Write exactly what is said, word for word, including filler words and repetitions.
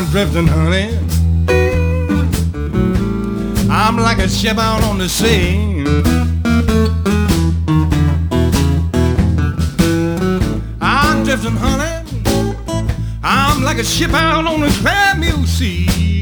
I'm drifting, honey. I'm like a ship out on the sea. I'm drifting, honey. I'm like a ship out on the Tremule Sea.